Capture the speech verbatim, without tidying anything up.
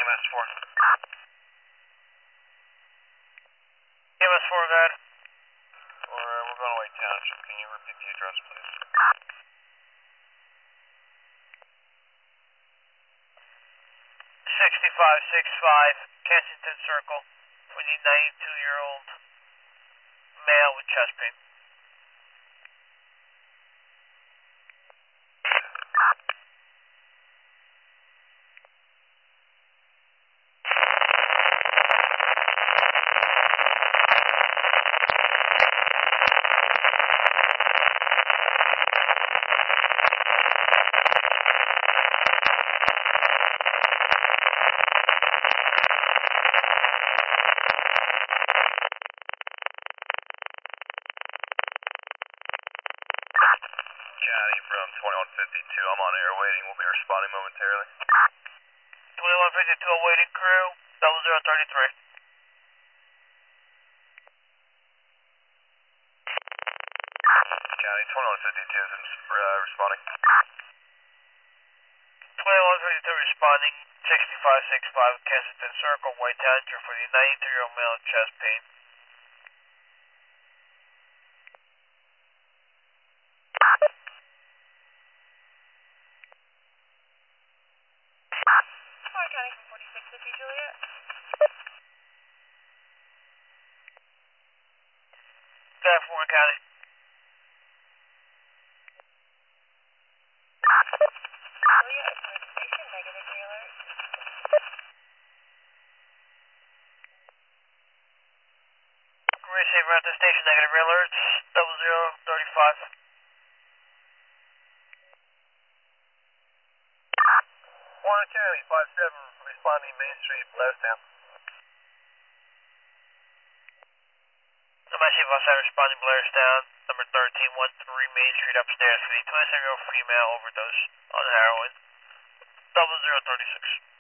E M S four. E M S four, go ahead. We're, uh, we're going away township. Can you repeat the address, please? sixty-five sixty-five Kensington Circle. We need ninety-two-year-old male with chest pain. Caddy from twenty-one fifty-two, I'm on air waiting, we'll be responding momentarily. twenty-one fifty-two awaiting crew, double zero thirty-three. Caddy, twenty-one fifty-two is uh, responding. twenty-one fifty-two responding, sixty-five sixty-five Kensington Circle, White Tanager for the ninety-three-year-old male with chest pain. County from forty-six fifty Juliet. Staff Warren County. Juliet, it's station, negative re-alert. Receiver at the station, negative alerts, double zero thirty-five. Warren County, five seven, responding Main Street, Blairstown. M I C five seven responding Blairstown, number thirteen one three Main Street upstairs for the twenty-seven-year-old female overdose on heroin, double zero thirty-six.